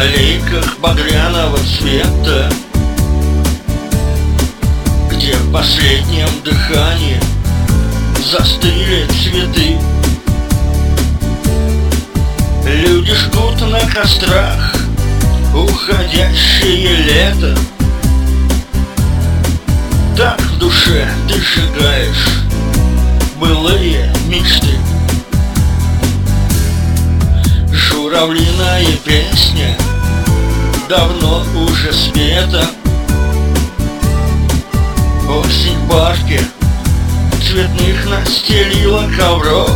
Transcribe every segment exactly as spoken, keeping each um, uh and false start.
аллейках багряного цвета, где в последнем дыхании застыли цветы. Люди жгут на кострах уходящее лето. Так в душе ты сжигаешь былые мечты. Журавлиная песня давно уже спета. Осень в парке цветных настелила ковров.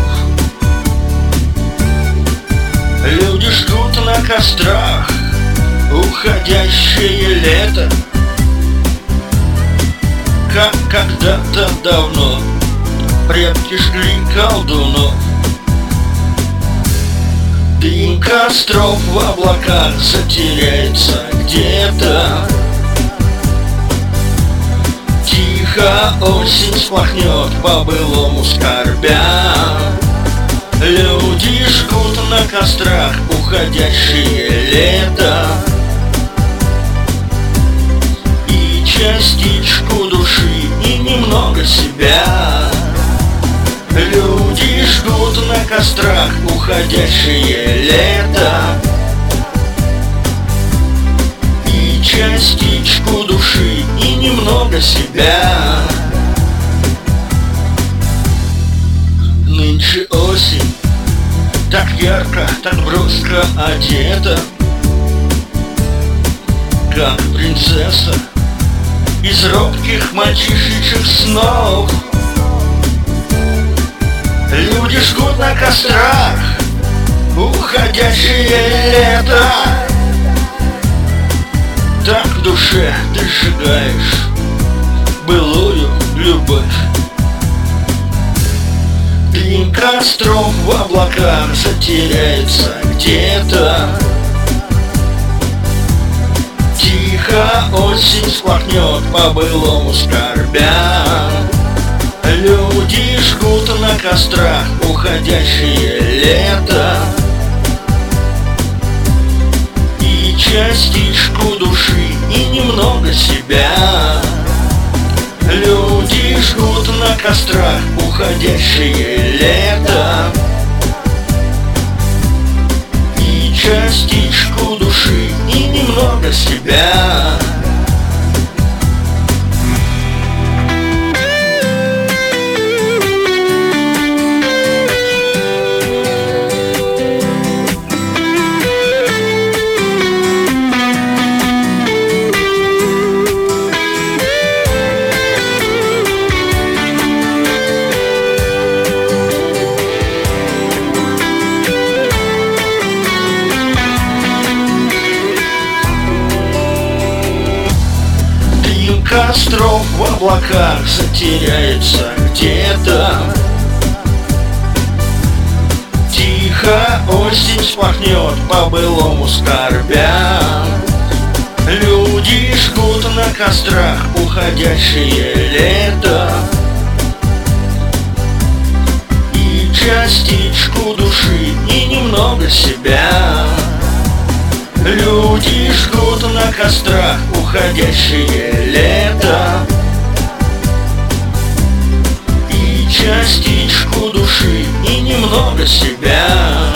Люди жгут на кострах уходящее лето. Как когда-то давно предки жгли колдунов. Дым костров в облаках затеряется где-то. Тихо осень сплохнет по-былому скорбя. Люди жгут на кострах уходящее лето. И частичку души, и немного себя. Люди жгут на кострах уходящее лето. И частичку души, и немного себя. Нынче осень так ярко, так броско одета, как принцесса из робких мальчишечьих снов. Люди жгут на кострах уходящее лето. Так в душе ты сжигаешь былую любовь. Дым костров в облаках затеряется где-то. Тихо осень сплохнет по-былому скорбя. Люди жгут на кострах уходящее лето. И частичку души, и немного себя. Люди жгут на кострах уходящее лето. И частичку души, и немного себя. Костров в облаках затеряется где-то. Тихо осень сплохнет по-былому скорбя. Люди жгут на кострах уходящее лето. И частичку души, и немного себя. Люди жгут на кострах уходящее лето. И частичку души, и немного себя.